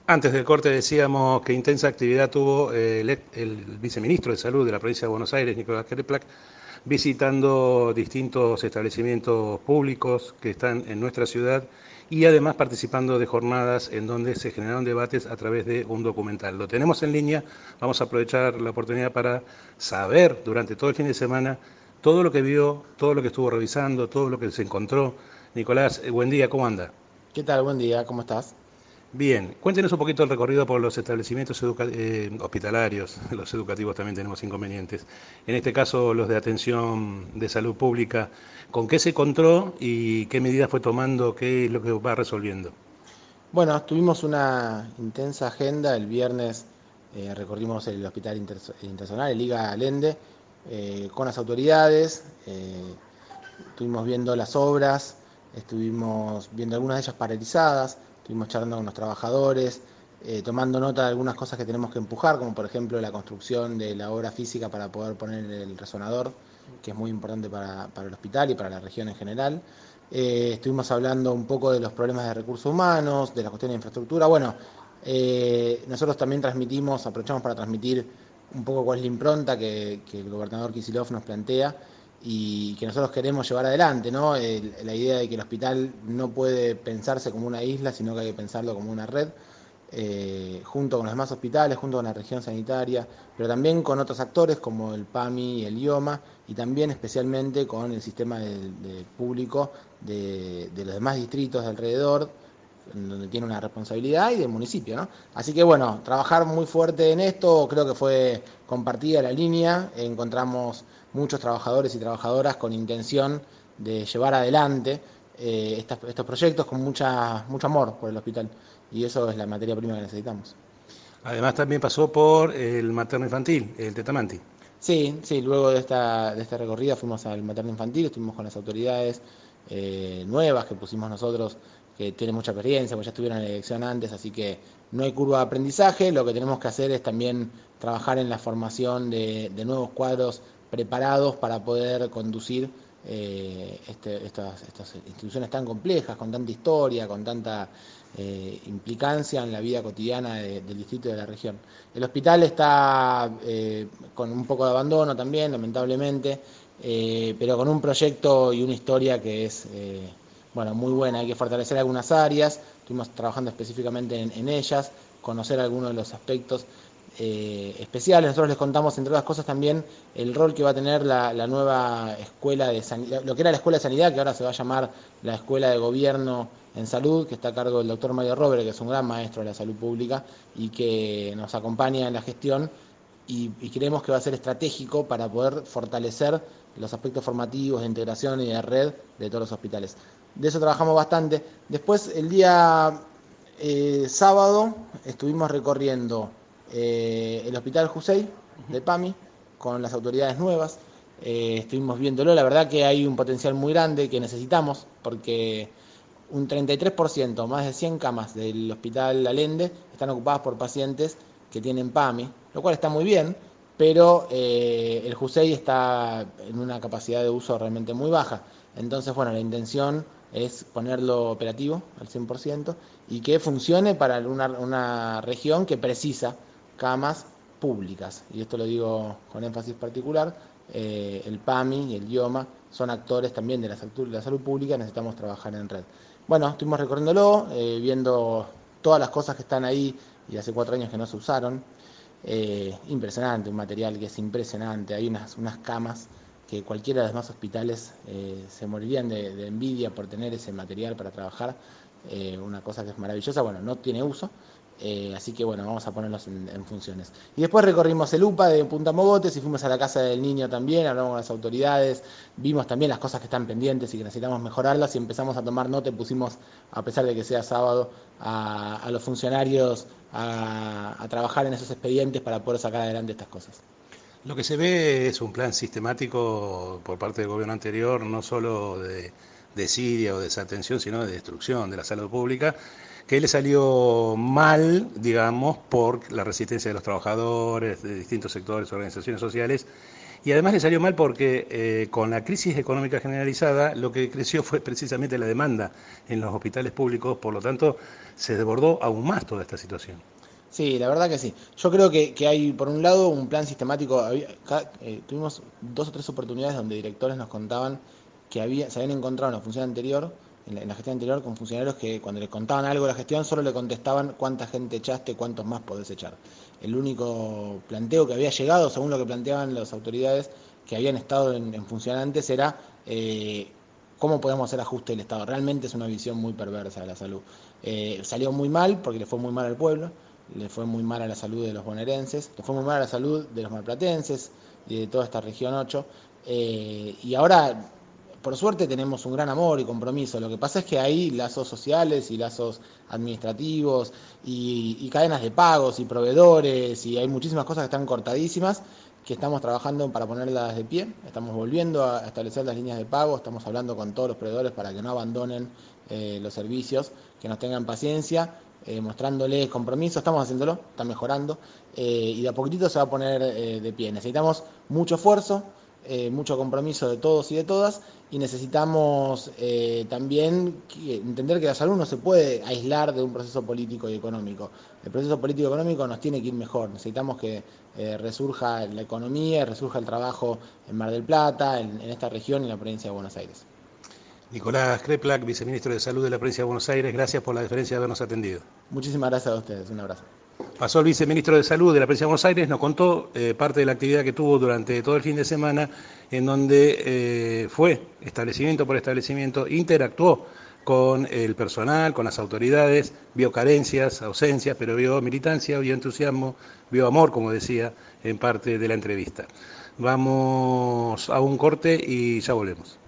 Antes del corte decíamos que intensa actividad tuvo el viceministro de Salud de la provincia de Buenos Aires, Nicolás Quereplat, visitando distintos establecimientos públicos que están en nuestra ciudad y además participando de jornadas en donde se generaron debates a través de un documental. Lo tenemos en línea, vamos a aprovechar la oportunidad para saber durante todo el fin de semana todo lo que vio, todo lo que estuvo revisando, todo lo que se encontró. Nicolás, buen día, ¿cómo anda? ¿Qué tal? Buen día, ¿cómo estás? Bien, cuéntenos un poquito el recorrido por los establecimientos hospitalarios, los educativos también tenemos inconvenientes. En este caso, los de atención de salud pública, ¿con qué se encontró y qué medidas fue tomando? ¿Qué es lo que va resolviendo? Bueno, tuvimos una intensa agenda. El viernes recorrimos el Hospital Internacional, el IGA Allende, con las autoridades. Estuvimos viendo las obras, estuvimos viendo algunas de ellas paralizadas, estuvimos charlando con los trabajadores, tomando nota de algunas cosas que tenemos que empujar, como por ejemplo la construcción de la obra física para poder poner el resonador, que es muy importante para el hospital y para la región en general. Estuvimos hablando un poco de los problemas de recursos humanos, de la cuestión de infraestructura. Bueno, nosotros también transmitimos, aprovechamos para transmitir un poco cuál es la impronta que el gobernador Kicillof nos plantea y que nosotros queremos llevar adelante, ¿no? La idea de que el hospital no puede pensarse como una isla, sino que hay que pensarlo como una red, junto con los demás hospitales, junto con la región sanitaria, pero también con otros actores como el PAMI y el IOMA, y también especialmente con el sistema de público de los demás distritos de alrededor, donde tiene una responsabilidad, y del municipio, ¿no? Así que bueno, trabajar muy fuerte en esto, creo que fue compartida la línea, encontramos muchos trabajadores y trabajadoras con intención de llevar adelante estos proyectos con mucho amor por el hospital, y eso es la materia prima que necesitamos. Además también pasó por el materno infantil, el Tetamanti. Sí, sí, luego de esta recorrida fuimos al materno infantil, estuvimos con las autoridades nuevas que pusimos nosotros, que tienen mucha experiencia, pues ya estuvieron en la elección antes, así que no hay curva de aprendizaje. Lo que tenemos que hacer es también trabajar en la formación de nuevos cuadros preparados para poder conducir estas instituciones tan complejas, con tanta historia, con tanta implicancia en la vida cotidiana del distrito y de la región. El hospital está con un poco de abandono también, lamentablemente, pero con un proyecto y una historia que es bueno, muy buena. Hay que fortalecer algunas áreas, estuvimos trabajando específicamente en ellas, conocer algunos de los aspectos especiales. Nosotros les contamos, entre otras cosas, también el rol que va a tener la nueva escuela de sanidad, lo que era la escuela de sanidad, que ahora se va a llamar la escuela de gobierno en salud, que está a cargo del doctor Mario Robert, que es un gran maestro de la salud pública y que nos acompaña en la gestión, y creemos que va a ser estratégico para poder fortalecer los aspectos formativos, de integración y de red de todos los hospitales. De eso trabajamos bastante. Después, el día sábado, estuvimos recorriendo el Hospital Jusey de PAMI con las autoridades nuevas. Estuvimos viéndolo, la verdad que hay un potencial muy grande que necesitamos, porque un 33%, más de 100 camas del Hospital Allende, están ocupadas por pacientes que tienen PAMI, lo cual está muy bien, pero el JUSEI está en una capacidad de uso realmente muy baja. Entonces, bueno, la intención es ponerlo operativo al 100% y que funcione para una región que precisa camas públicas. Y esto lo digo con énfasis particular. El PAMI y el IOMA son actores también de la salud pública, necesitamos trabajar en red. Bueno, estuvimos recorriéndolo, viendo todas las cosas que están ahí y hace 4 años que no se usaron. Impresionante, un material que es impresionante. Hay unas camas que cualquiera de los demás hospitales se morirían de envidia por tener ese material para trabajar. Una cosa que es maravillosa, bueno, no tiene uso. Así que bueno, vamos a ponerlos en funciones. Y después recorrimos el UPA de Punta Mogotes y fuimos a la Casa del Niño también, hablamos con las autoridades, vimos también las cosas que están pendientes y que necesitamos mejorarlas, y empezamos a tomar nota y pusimos, a pesar de que sea sábado, a los funcionarios a trabajar en esos expedientes para poder sacar adelante estas cosas. Lo que se ve es un plan sistemático por parte del gobierno anterior, no solo de desidia o desatención, sino de destrucción de la salud pública, que le salió mal, digamos, por la resistencia de los trabajadores, de distintos sectores, organizaciones sociales, Y además le salió mal porque con la crisis económica generalizada lo que creció fue precisamente la demanda en los hospitales públicos, por lo tanto se desbordó aún más toda esta situación. Sí, la verdad que sí. Yo creo que hay, por un lado, un plan sistemático. Tuvimos 2 o 3 oportunidades donde directores nos contaban que se habían encontrado en la función anterior, en la gestión anterior, con funcionarios que cuando les contaban algo de la gestión solo le contestaban cuánta gente echaste, cuántos más podés echar. El único planteo que había llegado, según lo que planteaban las autoridades que habían estado en función antes, era cómo podemos hacer ajuste del Estado. Realmente es una visión muy perversa de la salud. Salió muy mal porque le fue muy mal al pueblo, le fue muy mal a la salud de los bonaerenses, le fue muy mal a la salud de los marplatenses y de toda esta región 8. Y ahora, por suerte, tenemos un gran amor y compromiso. Lo que pasa es que hay lazos sociales y lazos administrativos y cadenas de pagos y proveedores y hay muchísimas cosas que están cortadísimas que estamos trabajando para ponerlas de pie. Estamos volviendo a establecer las líneas de pago, estamos hablando con todos los proveedores para que no abandonen los servicios, que nos tengan paciencia, mostrándoles compromiso. Estamos haciéndolo, está mejorando y de a poquitito se va a poner de pie. Necesitamos mucho esfuerzo, mucho compromiso de todos y de todas, y necesitamos también entender que la salud no se puede aislar de un proceso político y económico. El proceso político y económico nos tiene que ir mejor. Necesitamos que resurja la economía, resurja el trabajo en Mar del Plata, en esta región y en la provincia de Buenos Aires. Nicolás Kreplak, viceministro de Salud de la provincia de Buenos Aires, gracias por la deferencia de habernos atendido. Muchísimas gracias a ustedes. Un abrazo. Pasó el viceministro de Salud de la provincia de Buenos Aires, nos contó parte de la actividad que tuvo durante todo el fin de semana, en donde fue establecimiento por establecimiento, interactuó con el personal, con las autoridades, vio carencias, ausencias, pero vio militancia, vio entusiasmo, vio amor, como decía en parte de la entrevista. Vamos a un corte y ya volvemos.